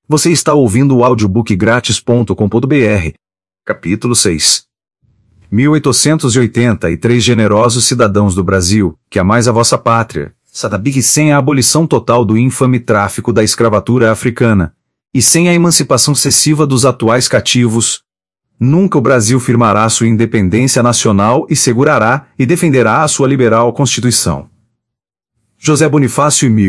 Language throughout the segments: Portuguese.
Você está ouvindo o audiobookgratis.com.br. Capítulo 6. 1883 Generosos cidadãos do Brasil, que amais a vossa pátria, sabei que sem a abolição total do infame tráfico da escravatura africana, e sem a emancipação excessiva dos atuais cativos, nunca o Brasil firmará sua independência nacional e segurará e defenderá a sua liberal Constituição. José Bonifácio em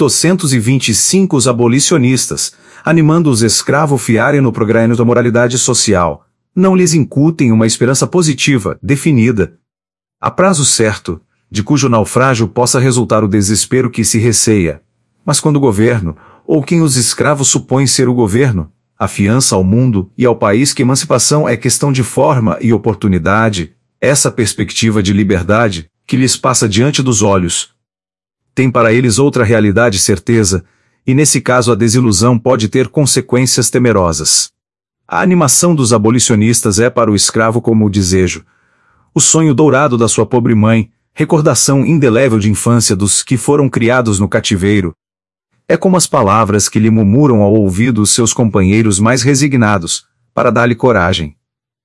1825 os abolicionistas, animando os escravos fiarem no progresso da moralidade social, não lhes incutem uma esperança positiva, definida, a prazo certo, de cujo naufrágio possa resultar o desespero que se receia. Mas quando o governo, ou quem os escravos supõem ser o governo, afiança ao mundo e ao país que emancipação é questão de forma e oportunidade, essa perspectiva de liberdade, que lhes passa diante dos olhos, tem para eles outra realidade certeza, e nesse caso a desilusão pode ter consequências temerosas. A animação dos abolicionistas é para o escravo como o desejo, o sonho dourado da sua pobre mãe, recordação indelével de infância dos que foram criados no cativeiro. É como as palavras que lhe murmuram ao ouvido os seus companheiros mais resignados, para dar-lhe coragem.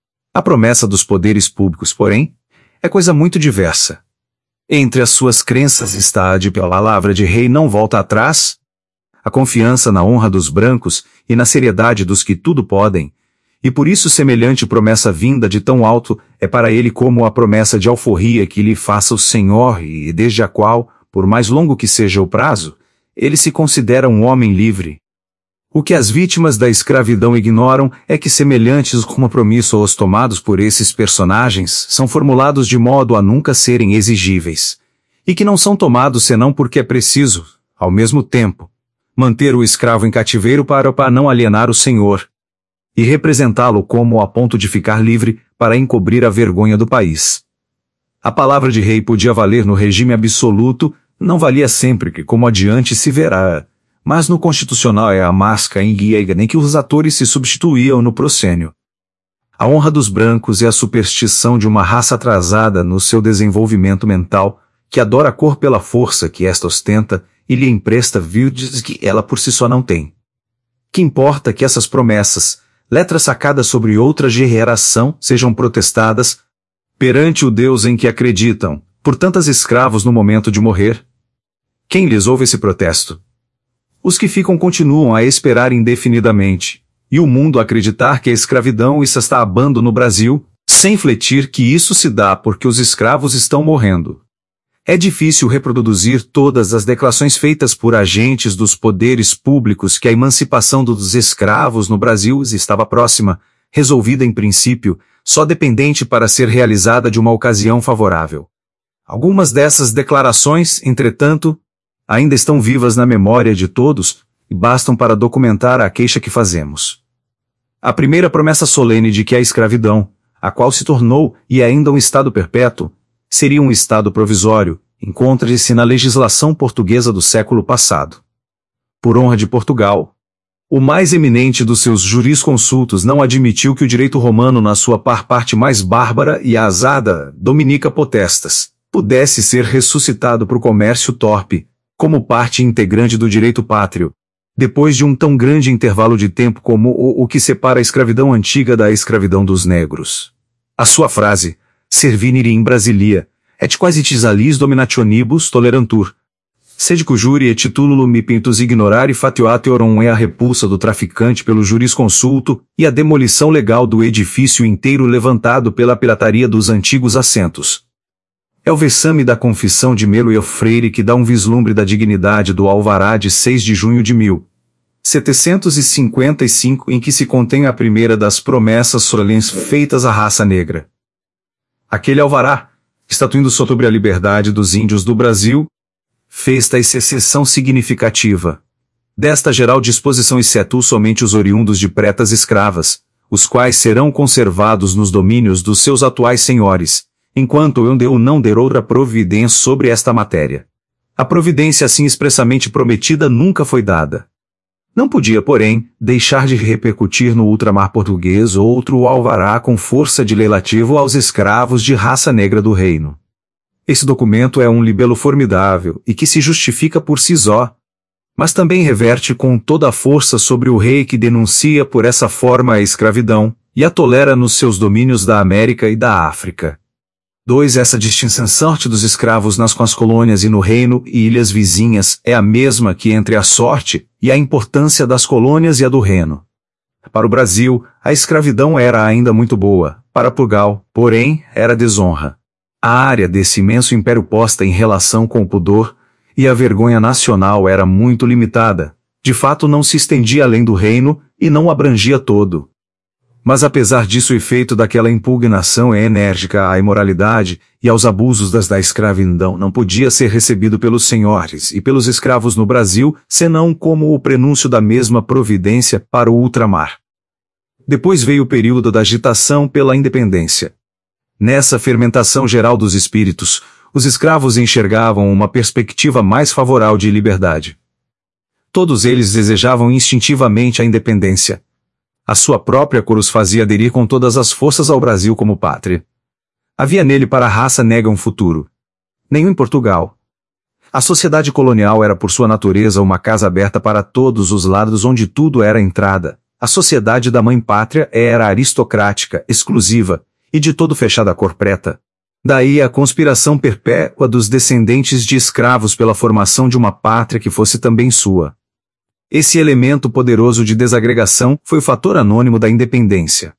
A promessa dos poderes públicos, porém, é coisa muito diversa. Entre as suas crenças está a de pela palavra de rei não volta atrás, a confiança na honra dos brancos e na seriedade dos que tudo podem, e por isso semelhante promessa vinda de tão alto é para ele como a promessa de alforria que lhe faça o Senhor e desde a qual, por mais longo que seja o prazo, ele se considera um homem livre. O que as vítimas da escravidão ignoram é que semelhantes compromissos tomados por esses personagens são formulados de modo a nunca serem exigíveis, e que não são tomados senão porque é preciso, ao mesmo tempo, manter o escravo em cativeiro para não alienar o senhor, e representá-lo como a ponto de ficar livre para encobrir a vergonha do país. A palavra de rei podia valer no regime absoluto, não valia sempre que como adiante se verá, mas no constitucional é a máscara em guia nem que os atores se substituíam no proscênio. A honra dos brancos é a superstição de uma raça atrasada no seu desenvolvimento mental, que adora a cor pela força que esta ostenta e lhe empresta virtudes que ela por si só não tem. Que importa que essas promessas, letras sacadas sobre outra geração, sejam protestadas perante o Deus em que acreditam, por tantos escravos no momento de morrer? Quem lhes ouve esse protesto? Os que ficam continuam a esperar indefinidamente, e o mundo acreditar que a escravidão está abando no Brasil, sem refletir que isso se dá porque os escravos estão morrendo. É difícil reproduzir todas as declarações feitas por agentes dos poderes públicos que a emancipação dos escravos no Brasil estava próxima, resolvida em princípio, só dependente para ser realizada de uma ocasião favorável. Algumas dessas declarações, entretanto, ainda estão vivas na memória de todos, e bastam para documentar a queixa que fazemos. A primeira promessa solene de que a escravidão, a qual se tornou e é ainda um estado perpétuo, seria um estado provisório, encontra-se na legislação portuguesa do século passado. Por honra de Portugal, o mais eminente dos seus jurisconsultos não admitiu que o direito romano na sua parte mais bárbara e azada, Dominica Potestas, pudesse ser ressuscitado para o comércio torpe, como parte integrante do direito pátrio, depois de um tão grande intervalo de tempo como o que separa a escravidão antiga da escravidão dos negros. A sua frase, servinire in Brasilia, et quasi tisalis dominationibus tolerantur, sed cujuri et titulum mi pintus ignorari fatioateorum é a repulsa do traficante pelo jurisconsulto e a demolição legal do edifício inteiro levantado pela pirataria dos antigos assentos. É o vexame da confissão de Melo Freire que dá um vislumbre da dignidade do alvará de 6 de junho de 1755 em que se contém a primeira das promessas solenes feitas à raça negra. Aquele alvará, estatuindo sobre a liberdade dos índios do Brasil, fez tais exceção significativa. Desta geral disposição excetua somente os oriundos de pretas escravas, os quais serão conservados nos domínios dos seus atuais senhores, enquanto eu não der outra providência sobre esta matéria. A providência assim expressamente prometida nunca foi dada. Não podia, porém, deixar de repercutir no ultramar português outro alvará com força de relativo aos escravos de raça negra do reino. Esse documento é um libelo formidável e que se justifica por si só, mas também reverte com toda a força sobre o rei que denuncia por essa forma a escravidão, e a tolera nos seus domínios da América e da África. 2. Essa distinção sorte dos escravos nas colônias e no reino e ilhas vizinhas é a mesma que entre a sorte e a importância das colônias e a do reino. Para o Brasil, a escravidão era ainda muito boa, para Portugal, porém, era desonra. A área desse imenso império posta em relação com o pudor e a vergonha nacional era muito limitada, de fato não se estendia além do reino e não o abrangia todo. Mas apesar disso o efeito daquela impugnação enérgica à imoralidade e aos abusos da escravidão não podia ser recebido pelos senhores e pelos escravos no Brasil, senão como o prenúncio da mesma providência para o ultramar. Depois veio o período da agitação pela independência. Nessa fermentação geral dos espíritos, os escravos enxergavam uma perspectiva mais favorável de liberdade. Todos eles desejavam instintivamente a independência. A sua própria cor os fazia aderir com todas as forças ao Brasil como pátria. Havia nele para a raça nega um futuro. Nenhum em Portugal. A sociedade colonial era por sua natureza uma casa aberta para todos os lados onde tudo era entrada. A sociedade da mãe pátria era aristocrática, exclusiva, e de todo fechada à cor preta. Daí a conspiração perpétua dos descendentes de escravos pela formação de uma pátria que fosse também sua. Esse elemento poderoso de desagregação foi o fator anônimo da independência.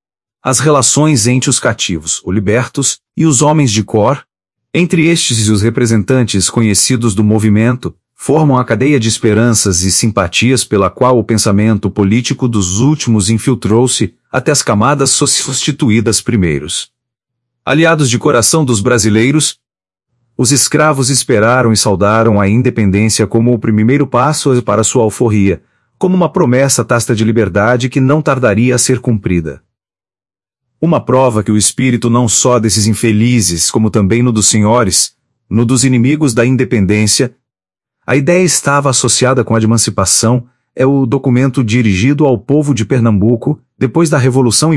As relações entre os cativos, os libertos, e os homens de cor, entre estes e os representantes conhecidos do movimento, formam a cadeia de esperanças e simpatias pela qual o pensamento político dos últimos infiltrou-se até as camadas substituídas primeiros. Aliados de coração dos brasileiros, os escravos esperaram e saudaram a independência como o primeiro passo para sua alforria, como uma promessa tácita de liberdade que não tardaria a ser cumprida. Uma prova que o espírito não só desses infelizes, como também no dos senhores, no dos inimigos da independência, a ideia estava associada com a emancipação, é o documento dirigido ao povo de Pernambuco, depois da Revolução em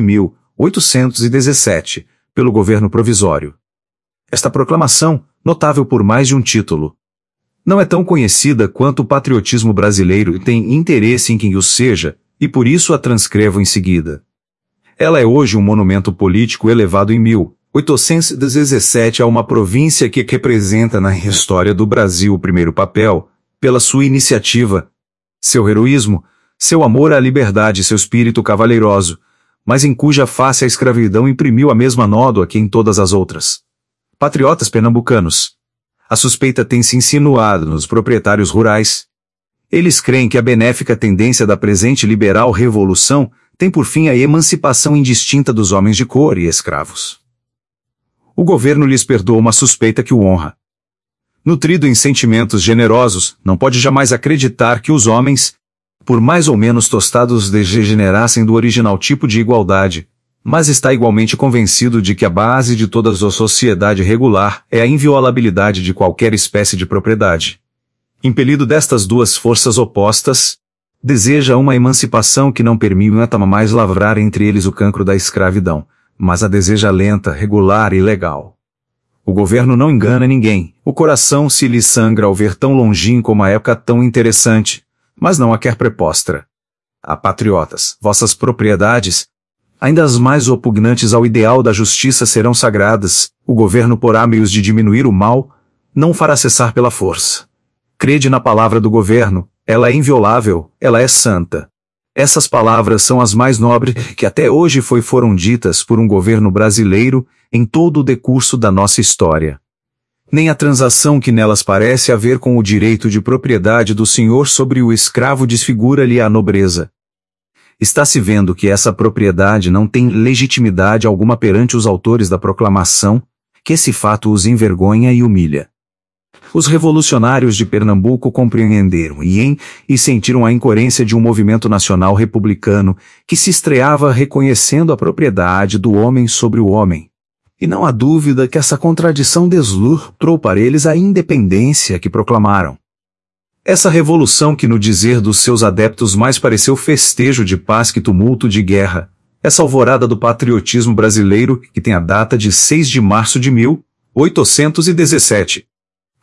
1817, pelo governo provisório. Esta proclamação, notável por mais de um título, não é tão conhecida quanto o patriotismo brasileiro e tem interesse em quem o seja, e por isso a transcrevo em seguida. Ela é hoje um monumento político elevado em 1817 a uma província que representa na história do Brasil o primeiro papel, pela sua iniciativa, seu heroísmo, seu amor à liberdade e seu espírito cavalheiroso, mas em cuja face a escravidão imprimiu a mesma nódoa que em todas as outras. Patriotas pernambucanos. A suspeita tem se insinuado nos proprietários rurais. Eles creem que a benéfica tendência da presente liberal revolução tem por fim a emancipação indistinta dos homens de cor e escravos. O governo lhes perdoa uma suspeita que o honra. Nutrido em sentimentos generosos, não pode jamais acreditar que os homens, por mais ou menos tostados, degenerassem do original tipo de igualdade, mas está igualmente convencido de que a base de toda a sociedade regular é a inviolabilidade de qualquer espécie de propriedade. Impelido destas duas forças opostas, deseja uma emancipação que não permita mais lavrar entre eles o cancro da escravidão, mas a deseja lenta, regular e legal. O governo não engana ninguém, o coração se lhe sangra ao ver tão longínqua uma época tão interessante, mas não a quer prepostra. A patriotas, vossas propriedades, ainda as mais opugnantes ao ideal da justiça serão sagradas, o governo porá meios de diminuir o mal, não o fará cessar pela força. Crede na palavra do governo, ela é inviolável, ela é santa. Essas palavras são as mais nobres que até hoje foram ditas por um governo brasileiro em todo o decurso da nossa história. Nem a transação que nelas parece haver com o direito de propriedade do senhor sobre o escravo desfigura-lhe a nobreza. Está-se vendo que essa propriedade não tem legitimidade alguma perante os autores da proclamação, que esse fato os envergonha e humilha. Os revolucionários de Pernambuco compreenderam e sentiram a incoerência de um movimento nacional republicano que se estreava reconhecendo a propriedade do homem sobre o homem. E não há dúvida que essa contradição deslumbrou para eles a independência que proclamaram. Essa revolução que no dizer dos seus adeptos mais pareceu festejo de paz que tumulto de guerra, essa alvorada do patriotismo brasileiro que tem a data de 6 de março de 1817,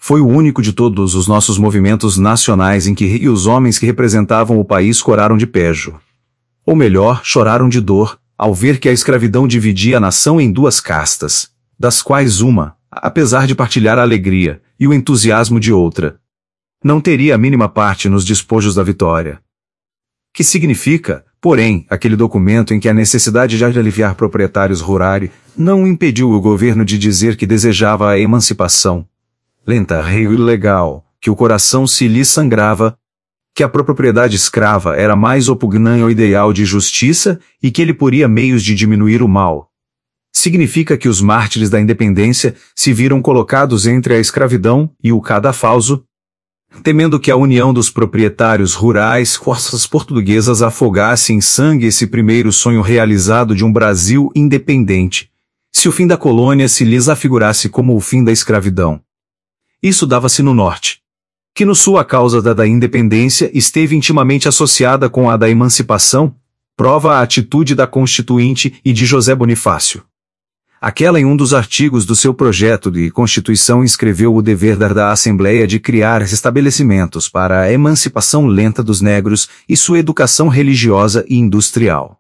Foi o único de todos os nossos movimentos nacionais em que os homens que representavam o país coraram de pejo. Ou melhor, choraram de dor, ao ver que a escravidão dividia a nação em duas castas, das quais uma, apesar de partilhar a alegria e o entusiasmo de outra, não teria a mínima parte nos despojos da vitória. Que significa, porém, aquele documento em que a necessidade de aliviar proprietários rurais não impediu o governo de dizer que desejava a emancipação lenta e ilegal, que o coração se lhe sangrava, que a propriedade escrava era mais opugnante ao ideal de justiça e que ele poria meios de diminuir o mal. Significa que os mártires da independência se viram colocados entre a escravidão e o cadafalso, temendo que a união dos proprietários rurais forças portuguesas afogasse em sangue esse primeiro sonho realizado de um Brasil independente, se o fim da colônia se lhes afigurasse como o fim da escravidão. Isso dava-se no norte, que no sul a causa da independência esteve intimamente associada com a da emancipação, prova a atitude da Constituinte e de José Bonifácio. Aquela em um dos artigos do seu projeto de Constituição inscreveu o dever da Assembleia de criar estabelecimentos para a emancipação lenta dos negros e sua educação religiosa e industrial.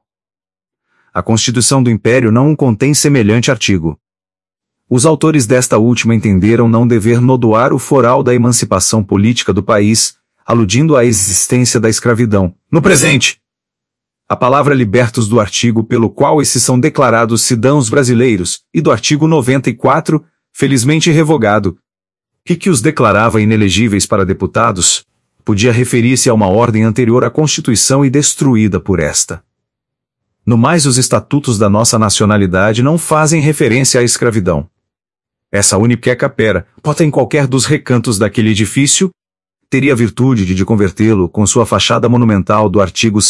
A Constituição do Império não contém semelhante artigo. Os autores desta última entenderam não dever nodoar o foral da emancipação política do país, aludindo à existência da escravidão, no presente. A palavra libertos do artigo pelo qual esses são declarados cidadãos brasileiros, e do artigo 94, felizmente revogado, que os declarava inelegíveis para deputados, podia referir-se a uma ordem anterior à Constituição e destruída por esta. No mais, os estatutos da nossa nacionalidade não fazem referência à escravidão. Essa única capera, pota em qualquer dos recantos daquele edifício, teria a virtude de convertê-lo com sua fachada monumental do artigo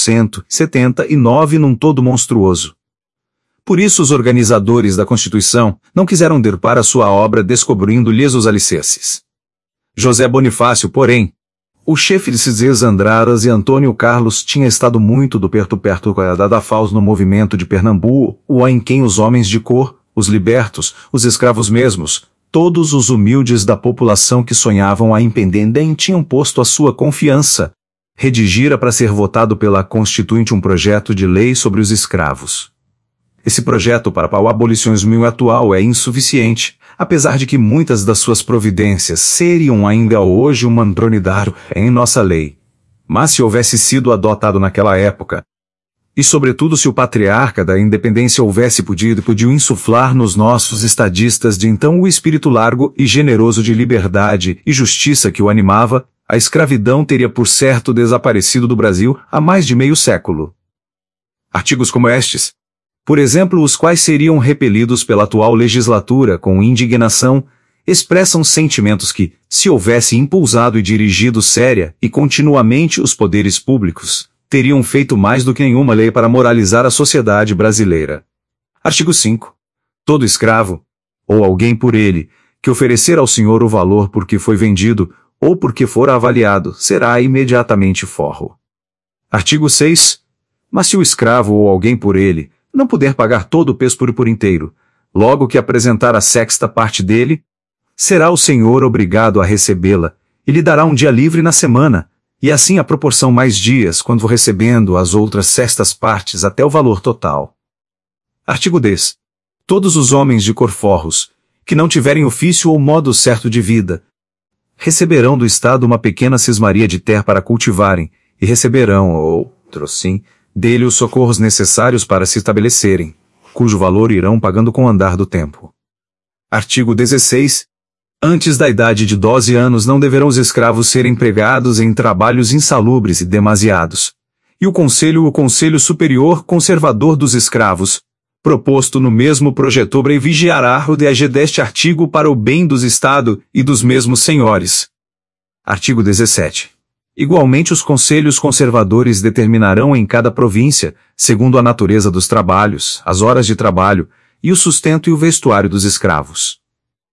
179 num todo monstruoso. Por isso os organizadores da Constituição não quiseram derpar a sua obra descobrindo-lhes os alicerces. José Bonifácio, porém, o chefe de Cisês Andradas e Antônio Carlos tinha estado muito do perto da FAUS no movimento de Pernambuco, em quem os homens de cor, os libertos, os escravos mesmos, todos os humildes da população que sonhavam a independência tinham posto a sua confiança, redigira para ser votado pela Constituinte um projeto de lei sobre os escravos. Esse projeto para o abolicionismo atual é insuficiente, apesar de que muitas das suas providências seriam ainda hoje um mandronidário em nossa lei. Mas se houvesse sido adotado naquela época, e sobretudo se o patriarca da independência houvesse podido insuflar nos nossos estadistas de então o espírito largo e generoso de liberdade e justiça que o animava, a escravidão teria por certo desaparecido do Brasil há mais de meio século. Artigos como estes, por exemplo, os quais seriam repelidos pela atual legislatura com indignação, expressam sentimentos que, se houvesse impulsado e dirigido séria e continuamente os poderes públicos, teriam feito mais do que nenhuma lei para moralizar a sociedade brasileira. Artigo 5. Todo escravo, ou alguém por ele, que oferecer ao senhor o valor porque foi vendido, ou porque for avaliado, será imediatamente forro. Artigo 6. Mas se o escravo ou alguém por ele não puder pagar todo o peso por inteiro, logo que apresentar a sexta parte dele, será o senhor obrigado a recebê-la, e lhe dará um dia livre na semana, e assim a proporção mais dias quando for recebendo as outras sextas partes até o valor total. Artigo 10. Todos os homens de cor forros, que não tiverem ofício ou modo certo de vida, receberão do Estado uma pequena cismaria de terra para cultivarem, e receberão, sim, dele os socorros necessários para se estabelecerem, cujo valor irão pagando com o andar do tempo. Artigo 16. Antes da idade de 12 anos não deverão os escravos ser empregados em trabalhos insalubres e demasiados. E o Conselho Superior Conservador dos Escravos, proposto no mesmo projeto vigiará o DG deste artigo para o bem dos Estado e dos mesmos senhores. Artigo 17. Igualmente os conselhos conservadores determinarão em cada província, segundo a natureza dos trabalhos, as horas de trabalho, e o sustento e o vestuário dos escravos.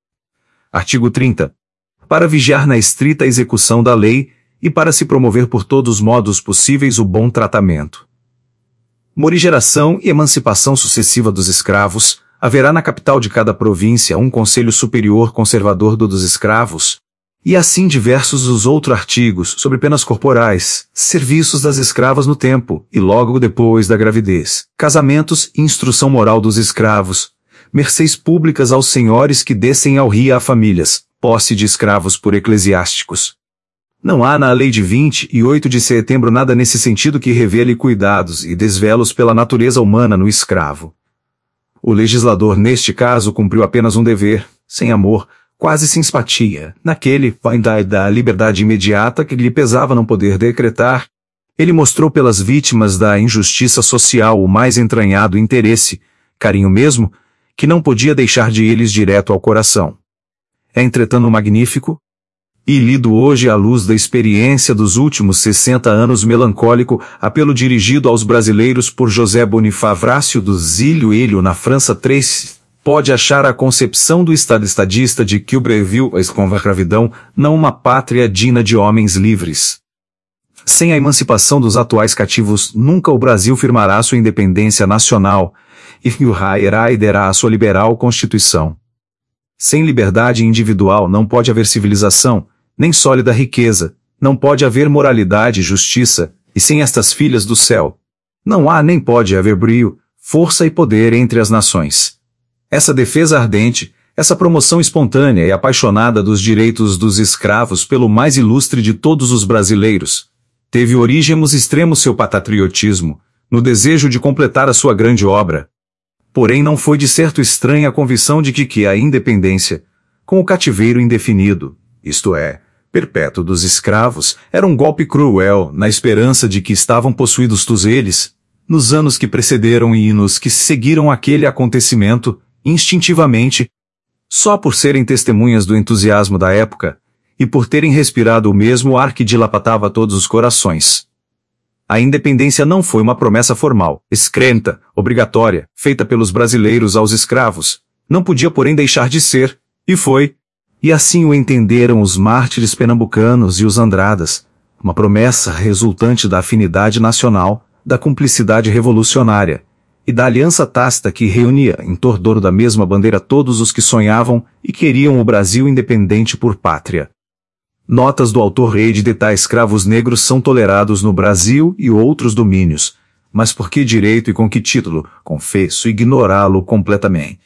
Artigo 30. Para vigiar na estrita execução da lei, e para se promover por todos os modos possíveis o bom tratamento, morigeração e emancipação sucessiva dos escravos, haverá na capital de cada província um Conselho Superior Conservador dos Escravos, E assim diversos os outros artigos sobre penas corporais, serviços das escravas no tempo e logo depois da gravidez, casamentos e instrução moral dos escravos, mercês públicas aos senhores que descem ao rio a famílias, posse de escravos por eclesiásticos. Não há na lei de 28 de setembro nada nesse sentido que revele cuidados e desvelos pela natureza humana no escravo. O legislador neste caso cumpriu apenas um dever, sem amor, quase sem simpatia, naquele da liberdade imediata que lhe pesava não poder decretar. Ele mostrou pelas vítimas da injustiça social o mais entranhado interesse, carinho mesmo, que não podia deixar de eles direto ao coração. É entretanto magnífico, e lido hoje à luz da experiência dos últimos 60 anos melancólico apelo dirigido aos brasileiros por José Bonifácio do Zílio Elho na França 3, pode achar a concepção do Estado estadista de que o Brasil é com a escravidão, não uma pátria digna de homens livres. Sem a emancipação dos atuais cativos, nunca o Brasil firmará sua independência nacional, e herá a sua liberal Constituição. Sem liberdade individual não pode haver civilização, nem sólida riqueza, não pode haver moralidade e justiça, e sem estas filhas do céu, não há nem pode haver brio, força e poder entre as nações. Essa defesa ardente, essa promoção espontânea e apaixonada dos direitos dos escravos pelo mais ilustre de todos os brasileiros, teve origem nos extremos seu patriotismo, no desejo de completar a sua grande obra. Porém não foi de certo estranha a convicção de que a independência, com o cativeiro indefinido, isto é, perpétuo dos escravos, era um golpe cruel na esperança de que estavam possuídos todos eles, nos anos que precederam e nos que seguiram aquele acontecimento, instintivamente, só por serem testemunhas do entusiasmo da época, e por terem respirado o mesmo ar que dilapidava todos os corações. A independência não foi uma promessa formal, escrita, obrigatória, feita pelos brasileiros aos escravos, não podia porém deixar de ser, e foi, e assim o entenderam os mártires pernambucanos e os Andradas, uma promessa resultante da afinidade nacional, da cumplicidade revolucionária, e da aliança tácita que reunia em torno da mesma bandeira todos os que sonhavam e queriam o Brasil independente por pátria. Notas do autor Reid de tais escravos negros são tolerados no Brasil e outros domínios, mas por que direito e com que título, confesso ignorá-lo completamente.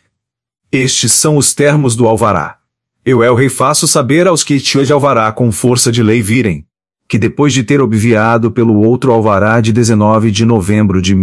Estes são os termos do alvará. Eu el-rei faço saber aos que de alvará com força de lei virem, que depois de ter obviado pelo outro alvará de 19 de novembro de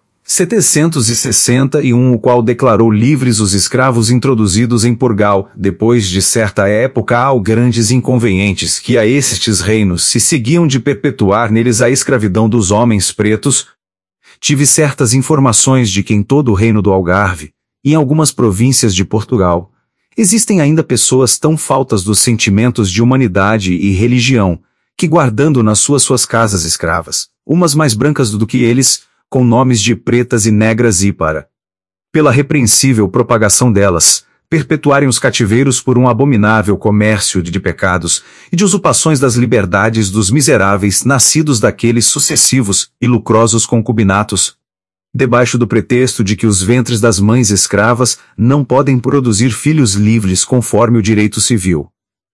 1761, o qual declarou livres os escravos introduzidos em Portugal, depois de certa época há grandes inconvenientes que a estes reinos se seguiam de perpetuar neles a escravidão dos homens pretos. Tive certas informações de que em todo o reino do Algarve, e em algumas províncias de Portugal, existem ainda pessoas tão faltas dos sentimentos de humanidade e religião, que guardando nas suas casas escravas, umas mais brancas do que eles, com nomes de pretas e negras e para, pela repreensível propagação delas, perpetuarem os cativeiros por um abominável comércio de pecados e de usurpações das liberdades dos miseráveis nascidos daqueles sucessivos e lucrosos concubinatos, debaixo do pretexto de que os ventres das mães escravas não podem produzir filhos livres conforme o direito civil.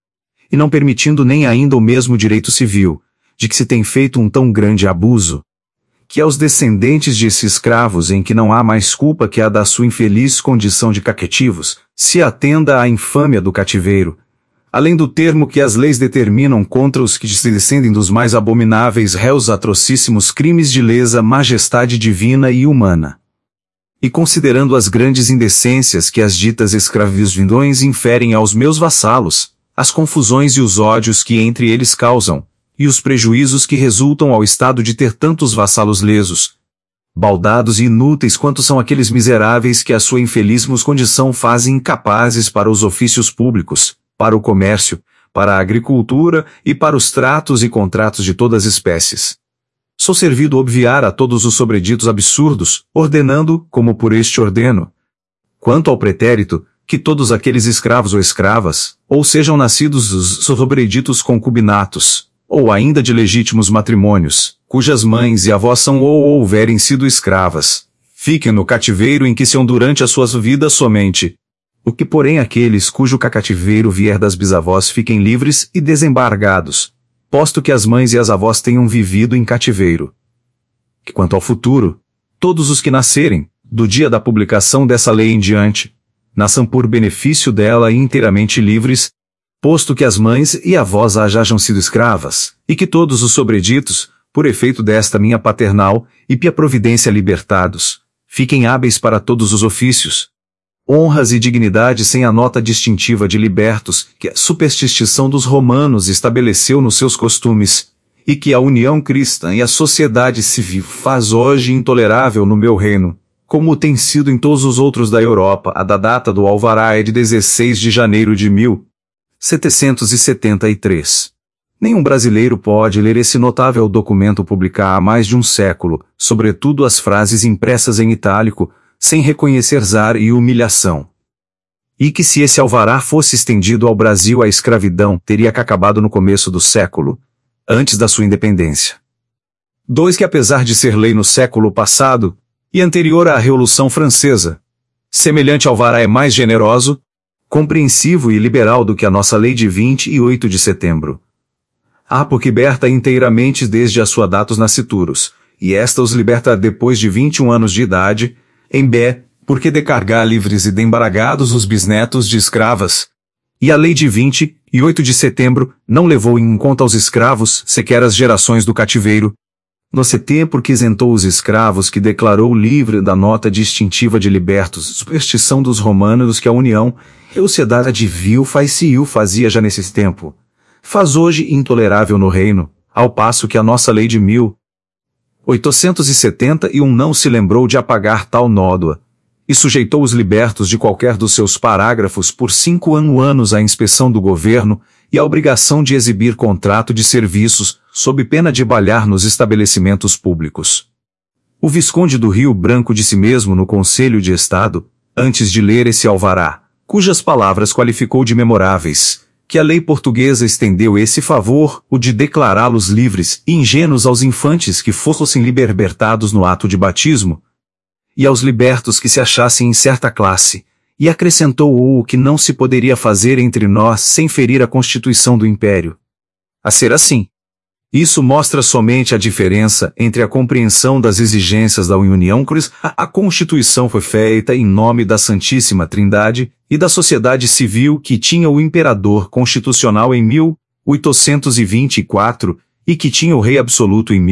E não permitindo nem ainda o mesmo direito civil, de que se tem feito um tão grande abuso, que aos descendentes de esses escravos em que não há mais culpa que a da sua infeliz condição de caquetivos, se atenda à infâmia do cativeiro, além do termo que as leis determinam contra os que se descendem dos mais abomináveis réus atrocíssimos crimes de lesa majestade divina e humana. E considerando as grandes indecências que as ditas escravizões inferem aos meus vassalos, as confusões e os ódios que entre eles causam, e os prejuízos que resultam ao Estado de ter tantos vassalos lesos, baldados e inúteis quanto são aqueles miseráveis que a sua infeliz condição fazem incapazes para os ofícios públicos, para o comércio, para a agricultura e para os tratos e contratos de todas as espécies. Sou servido obviar a todos os sobreditos absurdos, ordenando, como por este ordeno. Quanto ao pretérito, que todos aqueles escravos ou escravas, ou sejam nascidos os sobreditos concubinatos, ou ainda de legítimos matrimônios, cujas mães e avós são ou houverem sido escravas, fiquem no cativeiro em que são durante as suas vidas somente, O que porém aqueles cujo cativeiro vier das bisavós fiquem livres e desembargados, posto que as mães e as avós tenham vivido em cativeiro. Que quanto ao futuro, todos os que nascerem, do dia da publicação dessa lei em diante, nasçam por benefício dela e inteiramente livres, posto que as mães e avós hajam sido escravas, e que todos os sobreditos, por efeito desta minha paternal e pia providência libertados, fiquem hábeis para todos os ofícios, honras e dignidade sem a nota distintiva de libertos que a superstição dos romanos estabeleceu nos seus costumes, e que a união cristã e a sociedade civil faz hoje intolerável no meu reino, como tem sido em todos os outros da Europa. A da data do alvará é de 16 de janeiro de 1773. Nenhum brasileiro pode ler esse notável documento publicado há mais de um século, sobretudo as frases impressas em itálico, sem reconhecer zar e humilhação. E que se esse alvará fosse estendido ao Brasil a escravidão teria acabado no começo do século, antes da sua independência. 2. Que apesar de ser lei no século passado, e anterior à Revolução Francesa, semelhante alvará é mais generoso, compreensivo e liberal do que a nossa lei de 28 de setembro. Porque liberta inteiramente desde a sua data os nascituros, e esta os liberta depois de 21 anos de idade, em B, porque decargar livres e desembaragados os bisnetos de escravas. E a lei de 28 de setembro não levou em conta os escravos, sequer as gerações do cativeiro. No CT porque isentou os escravos que declarou livre da nota distintiva de libertos, superstição dos romanos que a união e sociedade vil fazia já nesse tempo. Faz hoje intolerável no reino, ao passo que a nossa lei de 1871 não se lembrou de apagar tal nódoa, e sujeitou os libertos de qualquer dos seus parágrafos por 5 anos à inspeção do governo e à obrigação de exibir contrato de serviços, sob pena de balhar nos estabelecimentos públicos. O Visconde do Rio Branco disse mesmo no Conselho de Estado, antes de ler esse alvará, cujas palavras qualificou de memoráveis, que a lei portuguesa estendeu esse favor, o de declará-los livres e ingênuos aos infantes que fossem libertados no ato de batismo, e aos libertos que se achassem em certa classe, e acrescentou o que não se poderia fazer entre nós sem ferir a Constituição do Império. A ser assim, isso mostra somente a diferença entre a compreensão das exigências da União Cristã. A Constituição foi feita em nome da Santíssima Trindade e da sociedade civil que tinha o imperador constitucional em 1824 e que tinha o rei absoluto em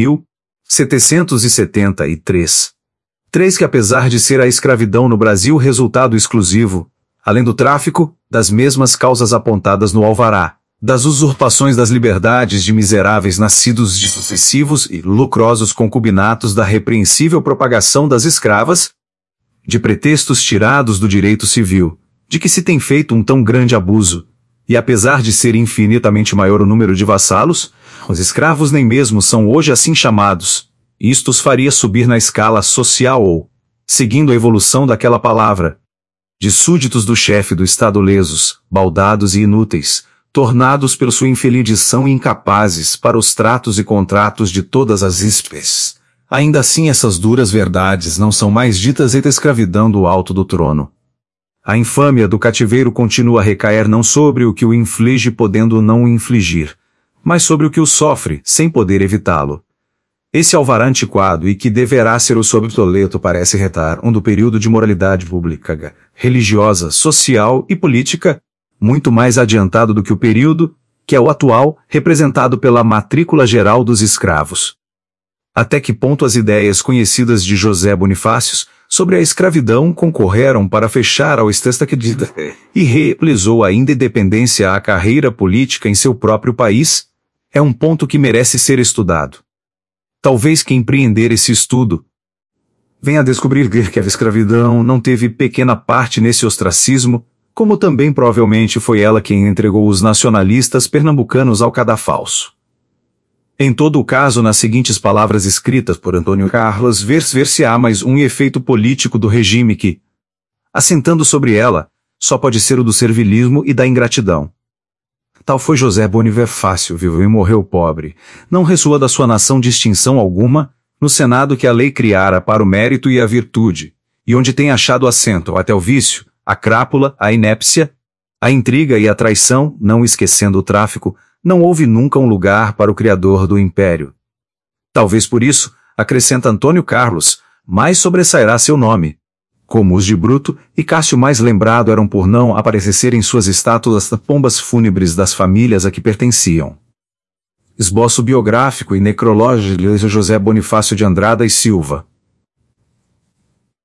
1773. 3. Que apesar de ser a escravidão no Brasil resultado exclusivo, além do tráfico, das mesmas causas apontadas no alvará, das usurpações das liberdades de miseráveis nascidos de sucessivos e lucrosos concubinatos da repreensível propagação das escravas, de pretextos tirados do direito civil, de que se tem feito um tão grande abuso, e apesar de ser infinitamente maior o número de vassalos, os escravos nem mesmo são hoje assim chamados, isto os faria subir na escala social ou, seguindo a evolução daquela palavra, de súditos do chefe do Estado lesos, baldados e inúteis, tornados por sua infelidição incapazes para os tratos e contratos de todas as espécies. Ainda assim essas duras verdades não são mais ditas e da escravidão do alto do trono. A infâmia do cativeiro continua a recair não sobre o que o inflige podendo não o infligir, mas sobre o que o sofre, sem poder evitá-lo. Esse alvará antiquado e que deverá ser obsoleto parece retar do período de moralidade pública, religiosa, social e política, muito mais adiantado do que o período, que é o atual, representado pela matrícula geral dos escravos. Até que ponto as ideias conhecidas de José Bonifácio sobre a escravidão concorreram para fechar ao Estestaquedida e realizou ainda independência à carreira política em seu próprio país, é um ponto que merece ser estudado. Talvez quem empreender esse estudo venha a descobrir que a escravidão não teve pequena parte nesse ostracismo, como também provavelmente foi ela quem entregou os nacionalistas pernambucanos ao cadafalso. Em todo o caso, nas seguintes palavras escritas por Antônio Carlos, ver-se-á mais um efeito político do regime que, assentando sobre ela, só pode ser o do servilismo e da ingratidão. Tal foi José Bonifácio, viveu e morreu pobre, não ressoa da sua nação distinção alguma, no Senado que a lei criara para o mérito e a virtude, e onde tem achado assento até o vício, a crápula, a inépcia, a intriga e a traição, não esquecendo o tráfico, não houve nunca um lugar para o criador do império. Talvez por isso, acrescenta Antônio Carlos, mais sobressairá seu nome. Como os de Bruto e Cássio mais lembrado eram por não aparecer em suas estátuas pombas fúnebres das famílias a que pertenciam. Esboço biográfico e necrológico de José Bonifácio de Andrada e Silva.